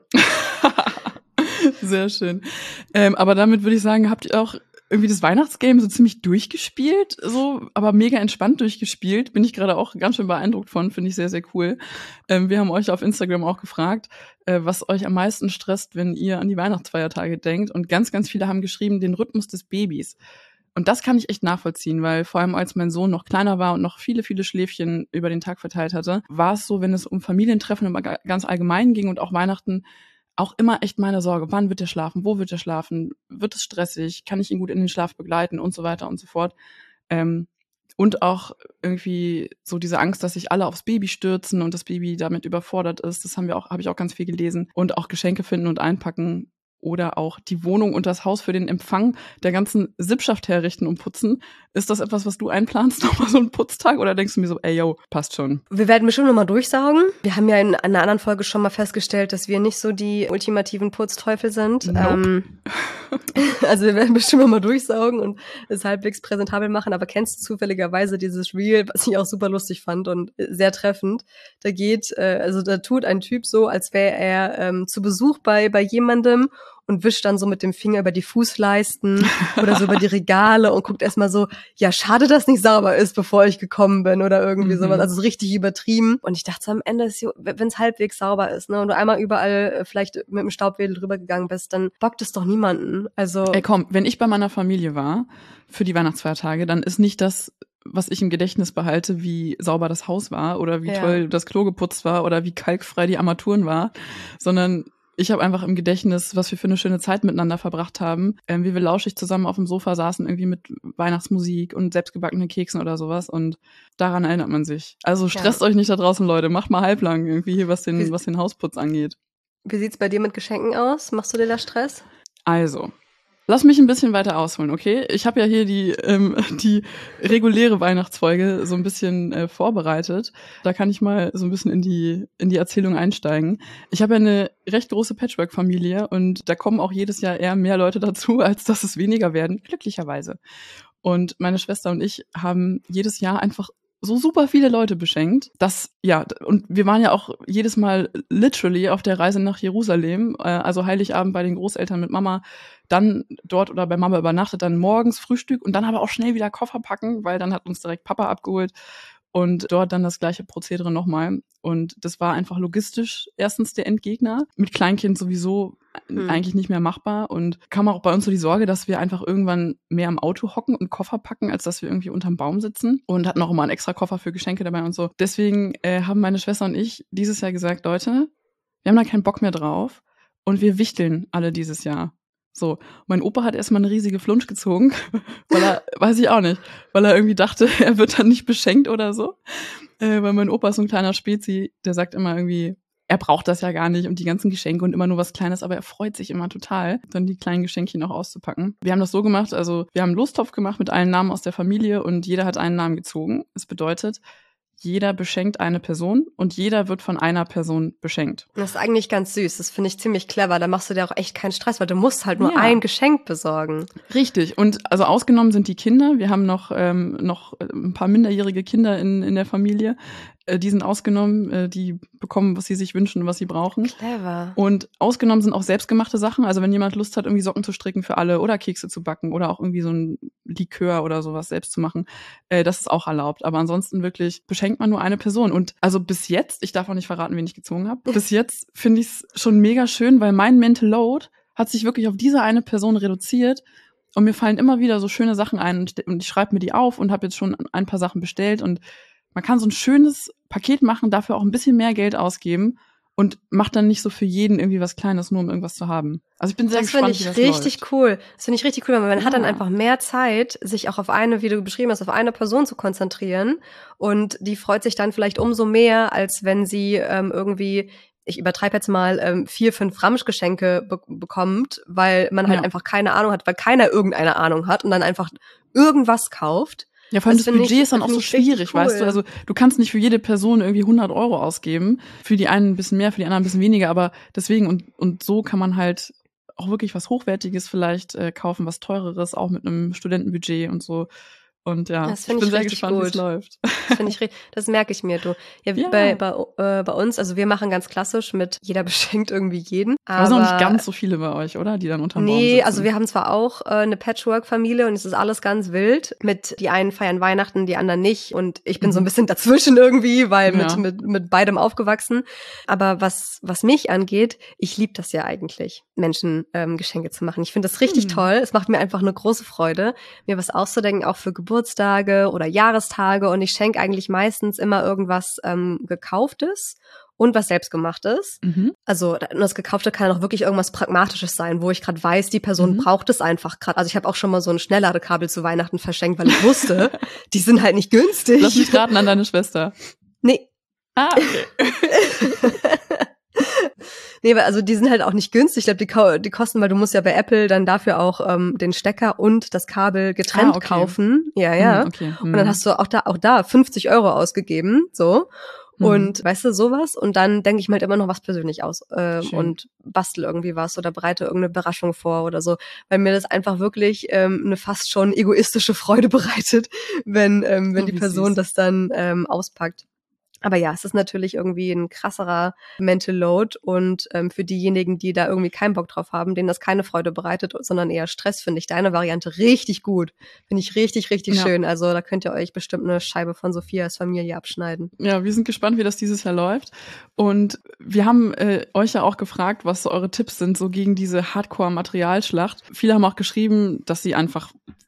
Sehr schön. Aber damit würde ich sagen, habt ihr auch irgendwie das Weihnachtsgame so ziemlich durchgespielt, so, aber mega entspannt durchgespielt. Bin ich gerade auch ganz schön beeindruckt von, finde ich sehr, sehr cool. Wir haben euch auf Instagram auch gefragt, was euch am meisten stresst, wenn ihr an die Weihnachtsfeiertage denkt. Und ganz, ganz viele haben geschrieben, den Rhythmus des Babys. Und das kann ich echt nachvollziehen, weil vor allem als mein Sohn noch kleiner war und noch viele, viele Schläfchen über den Tag verteilt hatte, war es so, wenn es um Familientreffen immer ganz allgemein ging und auch Weihnachten, auch immer echt meine Sorge. Wann wird er schlafen? Wo wird er schlafen? Wird es stressig? Kann ich ihn gut in den Schlaf begleiten? Und so weiter und so fort. Und auch irgendwie so diese Angst, dass sich alle aufs Baby stürzen und das Baby damit überfordert ist. Das habe ich auch ganz viel gelesen. Und auch Geschenke finden und einpacken. Oder auch die Wohnung und das Haus für den Empfang der ganzen Sippschaft herrichten und putzen. Ist das etwas, was du einplanst, nochmal so einen Putztag? Oder denkst du mir so, ey, yo, passt schon? Wir werden bestimmt nochmal durchsaugen. Wir haben ja in einer anderen Folge schon mal festgestellt, dass wir nicht so die ultimativen Putzteufel sind. Nope. Also wir werden bestimmt nochmal durchsaugen und es halbwegs präsentabel machen. Aber kennst du zufälligerweise dieses Reel, was ich auch super lustig fand und sehr treffend? Da tut ein Typ so, als wäre er zu Besuch bei jemandem und wischt dann so mit dem Finger über die Fußleisten oder so über die Regale und guckt erstmal so, ja, schade, dass nicht sauber ist, bevor ich gekommen bin oder irgendwie sowas. Also so richtig übertrieben. Und ich dachte so, am Ende ist, wenn es halbwegs sauber ist, ne, und du einmal überall vielleicht mit dem Staubwedel drüber gegangen bist, dann bockt es doch niemanden. Also ey, komm, wenn ich bei meiner Familie war für die Weihnachtsfeiertage, dann ist nicht das, was ich im Gedächtnis behalte, wie sauber das Haus war oder wie toll das Klo geputzt war oder wie kalkfrei die Armaturen war, sondern ich habe einfach im Gedächtnis, was wir für eine schöne Zeit miteinander verbracht haben, wie wir lauschig zusammen auf dem Sofa saßen, irgendwie mit Weihnachtsmusik und selbstgebackenen Keksen oder sowas und daran erinnert man sich. Also stresst euch nicht da draußen, Leute, macht mal halblang irgendwie hier, was den Hausputz angeht. Wie sieht's bei dir mit Geschenken aus? Machst du dir da Stress? Also, lass mich ein bisschen weiter ausholen, okay? Ich habe ja hier die reguläre Weihnachtsfolge so ein bisschen vorbereitet. Da kann ich mal so ein bisschen in die Erzählung einsteigen. Ich habe ja eine recht große Patchwork-Familie und da kommen auch jedes Jahr eher mehr Leute dazu, als dass es weniger werden, glücklicherweise. Und meine Schwester und ich haben jedes Jahr einfach so super viele Leute beschenkt, und wir waren ja auch jedes Mal literally auf der Reise nach Jerusalem, also Heiligabend bei den Großeltern mit Mama, dann dort oder bei Mama übernachtet, dann morgens Frühstück und dann aber auch schnell wieder Koffer packen, weil dann hat uns direkt Papa abgeholt und dort dann das gleiche Prozedere nochmal. Und das war einfach logistisch erstens der Endgegner, mit Kleinkind sowieso eigentlich nicht mehr machbar und kam auch bei uns so die Sorge, dass wir einfach irgendwann mehr im Auto hocken und Koffer packen, als dass wir irgendwie unterm Baum sitzen und hatten auch immer einen extra Koffer für Geschenke dabei und so. Deswegen haben meine Schwester und ich dieses Jahr gesagt, Leute, wir haben da keinen Bock mehr drauf und wir wichteln alle dieses Jahr. So, mein Opa hat erstmal eine riesige Flunsch gezogen, weil er, weiß ich auch nicht, weil er irgendwie dachte, er wird dann nicht beschenkt oder so. Weil mein Opa ist so ein kleiner Spezi, der sagt immer irgendwie, er braucht das ja gar nicht und die ganzen Geschenke und immer nur was Kleines, aber er freut sich immer total, dann die kleinen Geschenkchen auch auszupacken. Wir haben das so gemacht, also wir haben einen Lostopf gemacht mit allen Namen aus der Familie und jeder hat einen Namen gezogen. Das bedeutet, jeder beschenkt eine Person und jeder wird von einer Person beschenkt. Das ist eigentlich ganz süß. Das finde ich ziemlich clever. Da machst du dir auch echt keinen Stress, weil du musst halt nur ein Geschenk besorgen. Richtig. Und also ausgenommen sind die Kinder. Wir haben noch ein paar minderjährige Kinder in der Familie. Die sind ausgenommen, die bekommen, was sie sich wünschen und was sie brauchen. Clever. Und ausgenommen sind auch selbstgemachte Sachen. Also wenn jemand Lust hat, irgendwie Socken zu stricken für alle oder Kekse zu backen oder auch irgendwie so ein Likör oder sowas selbst zu machen, das ist auch erlaubt. Aber ansonsten wirklich beschenkt man nur eine Person. Und also bis jetzt, ich darf auch nicht verraten, wen ich gezogen habe, bis jetzt finde ich es schon mega schön, weil mein Mental Load hat sich wirklich auf diese eine Person reduziert. Und mir fallen immer wieder so schöne Sachen ein und ich schreibe mir die auf und habe jetzt schon ein paar Sachen bestellt und man kann so ein schönes Paket machen, dafür auch ein bisschen mehr Geld ausgeben und macht dann nicht so für jeden irgendwie was Kleines, nur um irgendwas zu haben. Also ich bin sehr gespannt, wie das läuft. Das finde ich richtig cool, weil man hat dann einfach mehr Zeit, sich auch auf eine, wie du beschrieben hast, auf eine Person zu konzentrieren und die freut sich dann vielleicht umso mehr, als wenn sie irgendwie, ich übertreibe jetzt mal, 4, 5 Ramschgeschenke bekommt, weil man halt einfach keine Ahnung hat, weil keiner irgendeine Ahnung hat und dann einfach irgendwas kauft. Ja, vor allem das Budget ist dann auch so schwierig, weißt du? Also du kannst nicht für jede Person irgendwie 100 € ausgeben. Für die einen ein bisschen mehr, für die anderen ein bisschen weniger. Aber deswegen, und so kann man halt auch wirklich was Hochwertiges vielleicht kaufen, was Teureres, auch mit einem Studentenbudget und so. Und ja, ich bin sehr gespannt, wie es läuft. Das merke ich mir, du. Ja, bei uns, also wir machen ganz klassisch mit, jeder beschenkt irgendwie jeden. Aber es sind auch nicht ganz so viele bei euch, oder? Die dann unterm Baum sitzen. Nee, also wir haben zwar auch eine Patchwork-Familie und es ist alles ganz wild. Mit die einen feiern Weihnachten, die anderen nicht. Und ich bin so ein bisschen dazwischen irgendwie, weil mit beidem aufgewachsen. Aber was mich angeht, ich liebe das ja eigentlich, Menschen Geschenke zu machen. Ich finde das richtig toll. Es macht mir einfach eine große Freude, mir was auszudenken, auch für Geburtstage oder Jahrestage und ich schenke eigentlich meistens immer irgendwas Gekauftes und was Selbstgemachtes. Also das Gekaufte kann auch wirklich irgendwas Pragmatisches sein, wo ich gerade weiß, die Person braucht es einfach gerade. Also ich habe auch schon mal so ein Schnellladekabel zu Weihnachten verschenkt, weil ich wusste, die sind halt nicht günstig. Lass mich raten, an deine Schwester. Nee. Ah, okay. Nee, also die sind halt auch nicht günstig. Ich glaube, die kosten, weil du musst ja bei Apple dann dafür auch den Stecker und das Kabel getrennt kaufen. Ja. Okay. Und dann hast du auch da 50 € ausgegeben, so. Und weißt du, sowas. Und dann denke ich mir halt immer noch was persönlich aus und bastel irgendwie was oder bereite irgendeine Überraschung vor oder so. Weil mir das einfach wirklich eine fast schon egoistische Freude bereitet, wenn die Person das dann auspackt. Aber ja, es ist natürlich irgendwie ein krasserer Mental Load und für diejenigen, die da irgendwie keinen Bock drauf haben, denen das keine Freude bereitet, sondern eher Stress, finde ich deine Variante richtig gut. Finde ich richtig, richtig schön. Also da könnt ihr euch bestimmt eine Scheibe von Sophias Familie abschneiden. Ja, wir sind gespannt, wie das dieses Jahr läuft. Und wir haben euch ja auch gefragt, was so eure Tipps sind, so gegen diese Hardcore-Materialschlacht. Viele haben auch geschrieben, dass sie einfach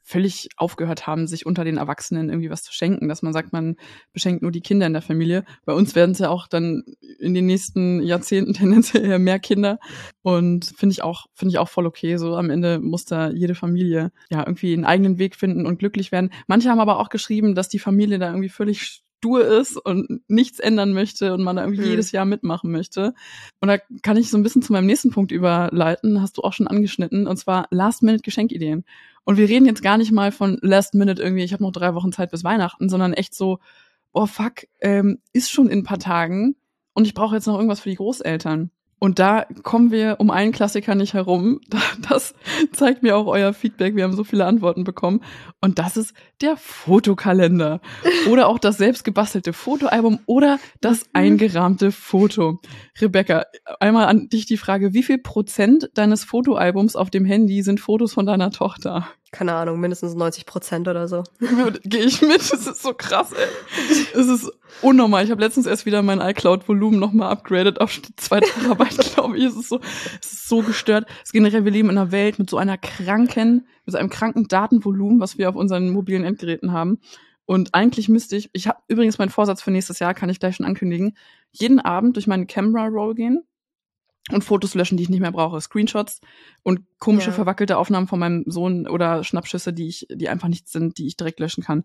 völlig aufgehört haben, sich unter den Erwachsenen irgendwie was zu schenken, dass man sagt, man beschenkt nur die Kinder in der Familie. Bei uns werden es ja auch dann in den nächsten Jahrzehnten tendenziell eher mehr Kinder und finde ich auch voll okay. So am Ende muss da jede Familie ja irgendwie einen eigenen Weg finden und glücklich werden. Manche haben aber auch geschrieben, dass die Familie da irgendwie völlig stur ist und nichts ändern möchte und man da irgendwie jedes Jahr mitmachen möchte. Und da kann ich so ein bisschen zu meinem nächsten Punkt überleiten, hast du auch schon angeschnitten, und zwar Last-Minute-Geschenkideen. Und wir reden jetzt gar nicht mal von Last-Minute irgendwie, ich habe noch 3 Wochen Zeit bis Weihnachten, sondern echt so, oh fuck, ist schon in ein paar Tagen und ich brauche jetzt noch irgendwas für die Großeltern. Und da kommen wir um einen Klassiker nicht herum. Das zeigt mir auch euer Feedback. Wir haben so viele Antworten bekommen. Und das ist der Fotokalender. Oder auch das selbst gebastelte Fotoalbum oder das eingerahmte Foto. Rebecca, einmal an dich die Frage, wie viel % deines Fotoalbums auf dem Handy sind Fotos von deiner Tochter? Keine Ahnung, mindestens 90% oder so. Gehe ich mit, das ist so krass, ey. Es ist unnormal. Ich habe letztens erst wieder mein iCloud-Volumen nochmal upgradet auf 2 Terabyte, glaube ich. Es ist so gestört. Generell, wir leben in einer Welt mit einem kranken Datenvolumen, was wir auf unseren mobilen Endgeräten haben. Und eigentlich müsste ich habe übrigens meinen Vorsatz für nächstes Jahr, kann ich gleich schon ankündigen, jeden Abend durch meine Camera Roll gehen und Fotos löschen, die ich nicht mehr brauche. Screenshots und komische, verwackelte Aufnahmen von meinem Sohn oder Schnappschüsse, die einfach nichts sind, die ich direkt löschen kann.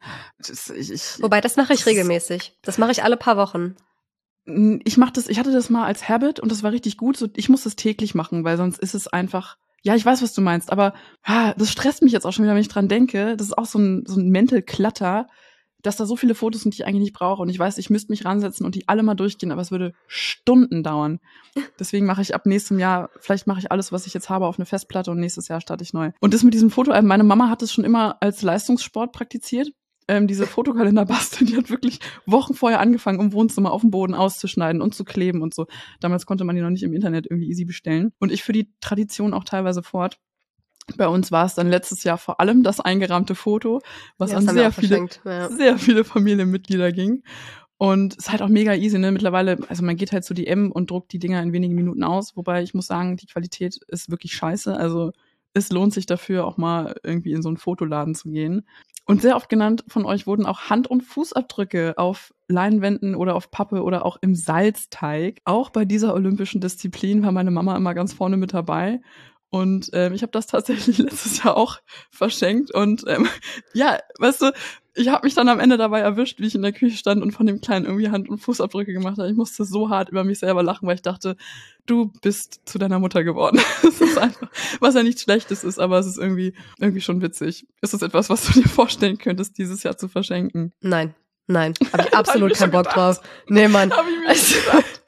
Wobei, das mache ich regelmäßig. Das mache ich alle paar Wochen. Ich hatte das mal als Habit und das war richtig gut. So, ich muss das täglich machen, weil sonst ist es einfach, ja, ich weiß, was du meinst, aber das stresst mich jetzt auch schon wieder, wenn ich dran denke. Das ist auch so ein Mental Clutter, dass da so viele Fotos sind, die ich eigentlich nicht brauche. Und ich weiß, ich müsste mich ransetzen und die alle mal durchgehen, aber es würde Stunden dauern. Deswegen mache ich ab nächstem Jahr, vielleicht mache ich alles, was ich jetzt habe, auf eine Festplatte und nächstes Jahr starte ich neu. Und das mit diesem Fotoalbum, meine Mama hat es schon immer als Leistungssport praktiziert. Diese Fotokalender basteln, die hat wirklich Wochen vorher angefangen, im Wohnzimmer auf dem Boden auszuschneiden und zu kleben und so. Damals konnte man die noch nicht im Internet irgendwie easy bestellen. Und ich führe die Tradition auch teilweise fort. Bei uns war es dann letztes Jahr vor allem das eingerahmte Foto, was an sehr viele Familienmitglieder ging. Und es ist halt auch mega easy, ne? Mittlerweile, also man geht halt zu DM und druckt die Dinger in wenigen Minuten aus, wobei ich muss sagen, die Qualität ist wirklich scheiße. Also es lohnt sich dafür, auch mal irgendwie in so einen Fotoladen zu gehen. Und sehr oft genannt von euch wurden auch Hand- und Fußabdrücke auf Leinwänden oder auf Pappe oder auch im Salzteig. Auch bei dieser olympischen Disziplin war meine Mama immer ganz vorne mit dabei. Und ich habe das tatsächlich letztes Jahr auch verschenkt. Und ja, weißt du, ich habe mich dann am Ende dabei erwischt, wie ich in der Küche stand und von dem Kleinen irgendwie Hand- und Fußabdrücke gemacht habe. Ich musste so hart über mich selber lachen, weil ich dachte, du bist zu deiner Mutter geworden. Das ist einfach, was ja nichts Schlechtes ist, aber es ist irgendwie schon witzig. Ist das etwas, was du dir vorstellen könntest, dieses Jahr zu verschenken? Nein, habe ich absolut keinen Bock drauf. Nee, Mann. Hab ich mir nicht gedacht.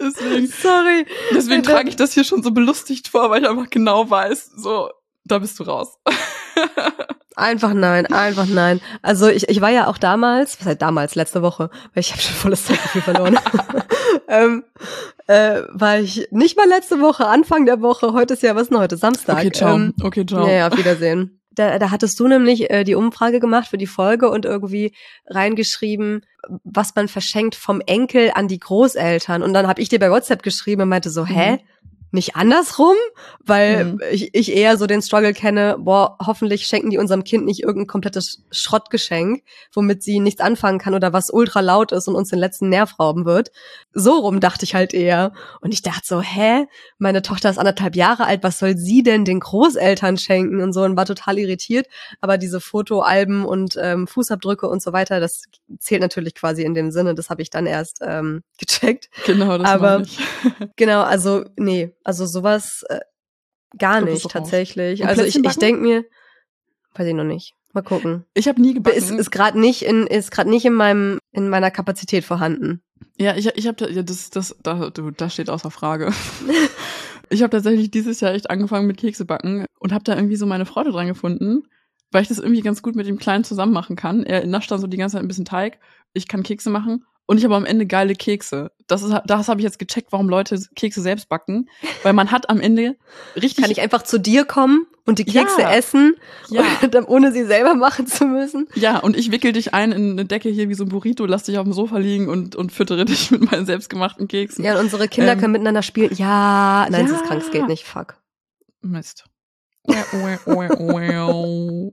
Deswegen trage ich das hier schon so belustigt vor, weil ich einfach genau weiß, so, da bist du raus. Einfach nein. Also ich war ja auch damals, was heißt damals, letzte Woche, weil ich habe schon volles Zeitgefühl verloren. War ich nicht mal letzte Woche, Anfang der Woche, heute ist ja, was ist denn heute? Samstag. Okay, ciao. Ja, auf Wiedersehen. Da hattest du nämlich die Umfrage gemacht für die Folge und irgendwie reingeschrieben, was man verschenkt vom Enkel an die Großeltern. Und dann habe ich dir bei WhatsApp geschrieben und meinte so, hä? Nicht andersrum? Weil ich eher so den Struggle kenne, hoffentlich schenken die unserem Kind nicht irgendein komplettes Schrottgeschenk, womit sie nichts anfangen kann oder was ultra laut ist und uns den letzten Nerv rauben wird. So rum dachte ich halt eher. Und ich dachte so, meine Tochter ist 1,5 Jahre alt, was soll sie denn den Großeltern schenken und so, und war total irritiert. Aber diese Fotoalben und Fußabdrücke und so weiter, das zählt natürlich quasi in dem Sinne, das habe ich dann erst gecheckt. Genau, das war ich. Genau, also nee. Also sowas gar nicht tatsächlich. Und also ich denke mir, weiß ich noch nicht. Mal gucken. Ich habe nie gebacken. Ist gerade nicht in meiner Kapazität vorhanden. Ja, ich habe da steht außer Frage. Ich habe tatsächlich dieses Jahr echt angefangen mit Kekse backen und habe da irgendwie so meine Freude dran gefunden, weil ich das irgendwie ganz gut mit dem Kleinen zusammen machen kann. Er nascht dann so die ganze Zeit ein bisschen Teig, ich kann Kekse machen. Und ich habe am Ende geile Kekse. Das habe ich jetzt gecheckt, warum Leute Kekse selbst backen. Weil man hat am Ende richtig... Kann ich einfach zu dir kommen und die Kekse essen, ohne sie selber machen zu müssen? Ja, und ich wickel dich ein in eine Decke hier wie so ein Burrito, lass dich auf dem Sofa liegen und füttere dich mit meinen selbstgemachten Keksen. Ja, und unsere Kinder können miteinander spielen. Ja, nein, es ist krank, es geht nicht, fuck. Mist.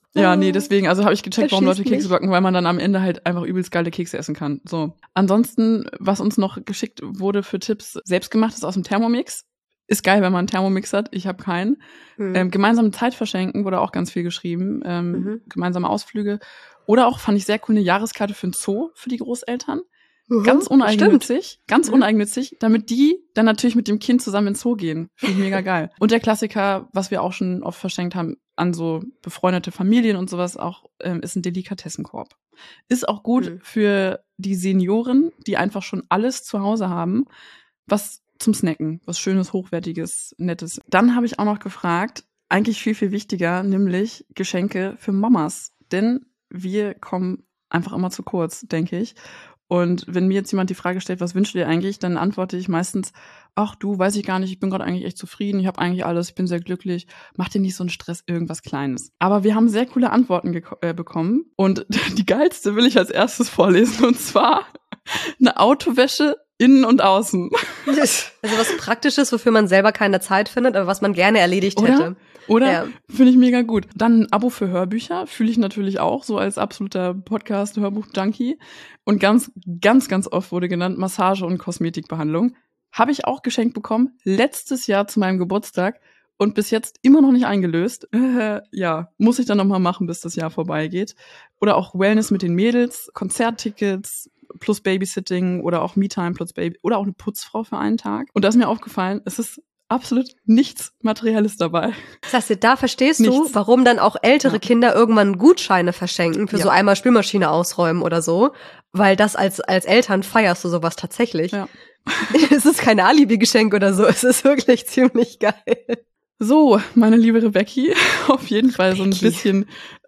Ja, nee, deswegen, also habe ich gecheckt, warum Leute Erschießt Kekse mich. backen, weil man dann am Ende halt einfach übelst geile Kekse essen kann. So. Ansonsten, was uns noch geschickt wurde für Tipps, selbstgemachtes aus dem Thermomix. Ist geil, wenn man einen Thermomix hat. Ich habe keinen. Gemeinsame Zeit verschenken wurde auch ganz viel geschrieben. Gemeinsame Ausflüge. Oder auch, fand ich sehr cool, eine Jahreskarte für den Zoo für die Großeltern. Ganz uneigennützig, damit die dann natürlich mit dem Kind zusammen ins Zoo gehen. Finde ich mega geil. Und der Klassiker, was wir auch schon oft verschenkt haben, an so befreundete Familien und sowas auch, ist ein Delikatessenkorb. Ist auch gut für die Senioren, die einfach schon alles zu Hause haben, was zum Snacken, was Schönes, Hochwertiges, Nettes. Dann habe ich auch noch gefragt, eigentlich viel, viel wichtiger, nämlich Geschenke für Mamas. Denn wir kommen einfach immer zu kurz, denke ich. Und wenn mir jetzt jemand die Frage stellt, was wünschst du dir eigentlich, dann antworte ich meistens, ach du, weiß ich gar nicht, ich bin gerade eigentlich echt zufrieden, ich habe eigentlich alles, ich bin sehr glücklich, mach dir nicht so einen Stress, irgendwas Kleines. Aber wir haben sehr coole Antworten bekommen und die geilste will ich als erstes vorlesen und zwar eine Autowäsche innen und außen. Also was Praktisches, wofür man selber keine Zeit findet, aber was man gerne erledigt hätte. Oder? Ja. Finde ich mega gut. Dann ein Abo für Hörbücher, fühle ich natürlich auch, so als absoluter Podcast-Hörbuch-Junkie. Und ganz, ganz, ganz oft wurde genannt Massage- und Kosmetikbehandlung. Habe ich auch geschenkt bekommen, letztes Jahr zu meinem Geburtstag und bis jetzt immer noch nicht eingelöst. Ja, muss ich dann nochmal machen, bis das Jahr vorbeigeht. Oder auch Wellness mit den Mädels, Konzerttickets plus Babysitting oder auch Me-Time plus Baby oder auch eine Putzfrau für einen Tag. Und da ist mir aufgefallen, es ist absolut nichts Materielles dabei. Das heißt, da verstehst Nichts. du, warum dann auch ältere Kinder irgendwann Gutscheine verschenken für so einmal Spülmaschine ausräumen oder so, weil das als Eltern feierst du sowas tatsächlich. Ja. Es ist kein Alibi-Geschenk oder so, es ist wirklich ziemlich geil. So, meine liebe Rebecki, auf jeden Fall so ein bisschen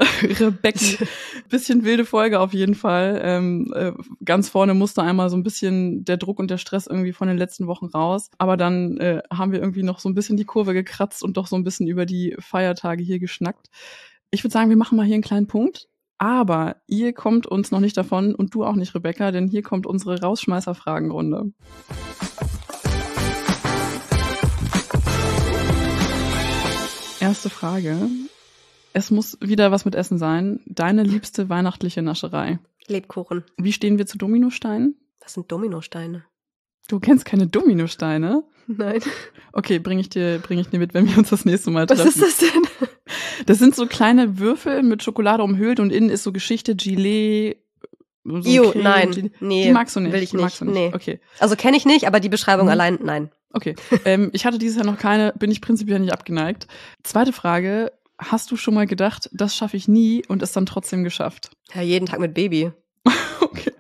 bisschen wilde Folge auf jeden Fall. Ganz vorne musste einmal so ein bisschen der Druck und der Stress irgendwie von den letzten Wochen raus. Aber dann haben wir irgendwie noch so ein bisschen die Kurve gekratzt und doch so ein bisschen über die Feiertage hier geschnackt. Ich würde sagen, wir machen mal hier einen kleinen Punkt. Aber ihr kommt uns noch nicht davon und du auch nicht, Rebecca, denn hier kommt unsere Rausschmeißer-Fragenrunde. Erste Frage. Es muss wieder was mit Essen sein. Deine liebste weihnachtliche Nascherei? Lebkuchen. Wie stehen wir zu Dominosteinen? Was sind Dominosteine? Du kennst keine Dominosteine? Nein. Okay, bring ich dir mit, wenn wir uns das nächste Mal treffen. Was ist das denn? Das sind so kleine Würfel mit Schokolade umhüllt und innen ist so Geschichte, Gelee. So nein. Gelee. Nee. Die magst du nicht. Will ich nicht. Nee. Okay. Also kenne ich nicht, aber die Beschreibung allein, nein. Okay. Ich hatte dieses Jahr noch keine, bin ich prinzipiell nicht abgeneigt. Zweite Frage. Hast du schon mal gedacht, das schaffe ich nie und es dann trotzdem geschafft? Ja, jeden Tag mit Baby. Okay.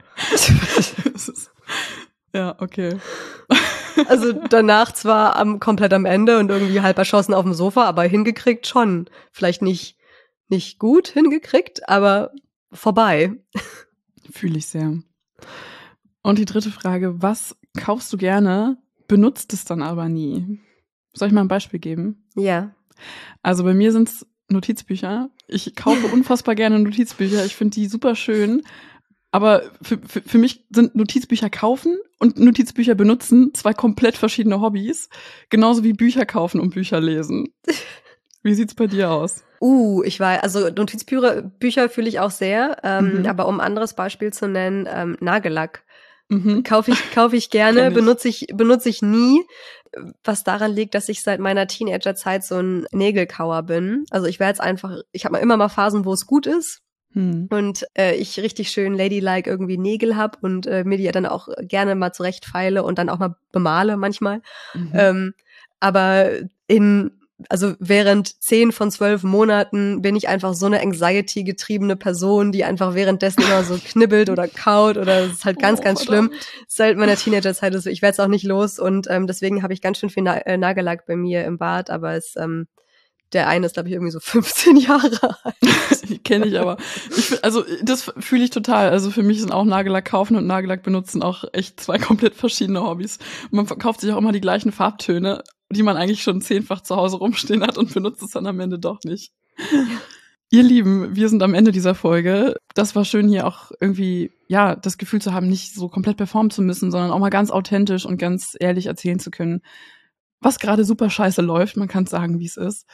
Ja, okay. Also danach zwar komplett am Ende und irgendwie halb erschossen auf dem Sofa, aber hingekriegt schon. Vielleicht nicht gut hingekriegt, aber vorbei. Fühle ich sehr. Und die dritte Frage, was kaufst du gerne, benutzt es dann aber nie? Soll ich mal ein Beispiel geben? Ja. Also bei mir sind es Notizbücher. Ich kaufe unfassbar gerne Notizbücher. Ich finde die super schön. Aber für mich sind Notizbücher kaufen und Notizbücher benutzen zwei komplett verschiedene Hobbys. Genauso wie Bücher kaufen und Bücher lesen. Wie sieht's bei dir aus? Also Notizbücher fühle ich auch sehr. Aber um ein anderes Beispiel zu nennen, Nagellack. Kaufe ich gerne, benutze ich nie. Was daran liegt, dass ich seit meiner Teenagerzeit so ein Nägelkauer bin. Also ich habe immer mal Phasen, wo es gut ist. Und ich richtig schön ladylike irgendwie Nägel hab und mir die dann auch gerne mal zurechtfeile und dann auch mal bemale manchmal. Aber während 10 von 12 Monaten bin ich einfach so eine Anxiety-getriebene Person, die einfach währenddessen immer so knibbelt oder kaut oder es ist halt ganz, ganz schlimm. Seit meiner Teenagerzeit ist so, ich werde es auch nicht los und deswegen habe ich ganz schön viel Nagellack bei mir im Bad, aber der eine ist, glaube ich, irgendwie so 15 Jahre alt. Kenne ich aber. Das fühle ich total. Also für mich sind auch Nagellack kaufen und Nagellack benutzen auch echt zwei komplett verschiedene Hobbys. Man kauft sich auch immer die gleichen Farbtöne, die man eigentlich schon 10-fach zu Hause rumstehen hat und benutzt es dann am Ende doch nicht. Ihr Lieben, wir sind am Ende dieser Folge. Das war schön, hier auch irgendwie, ja, das Gefühl zu haben, nicht so komplett performen zu müssen, sondern auch mal ganz authentisch und ganz ehrlich erzählen zu können, was gerade super scheiße läuft. Man kann es sagen, wie es ist.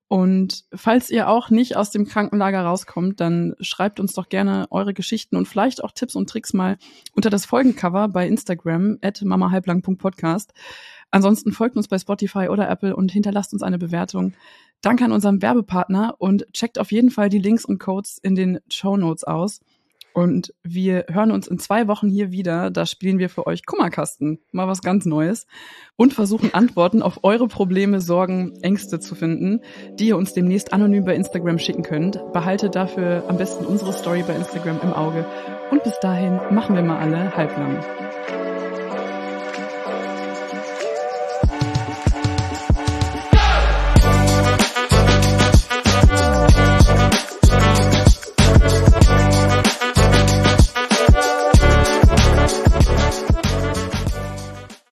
Und falls ihr auch nicht aus dem Krankenlager rauskommt, dann schreibt uns doch gerne eure Geschichten und vielleicht auch Tipps und Tricks mal unter das Folgencover bei Instagram @mamahalblang.podcast. Ansonsten folgt uns bei Spotify oder Apple und hinterlasst uns eine Bewertung. Danke an unseren Werbepartner und checkt auf jeden Fall die Links und Codes in den Shownotes aus. Und wir hören uns in 2 Wochen hier wieder. Da spielen wir für euch Kummerkasten. Mal was ganz Neues. Und versuchen Antworten auf eure Probleme, Sorgen, Ängste zu finden, die ihr uns demnächst anonym bei Instagram schicken könnt. Behaltet dafür am besten unsere Story bei Instagram im Auge. Und bis dahin machen wir mal alle halblang.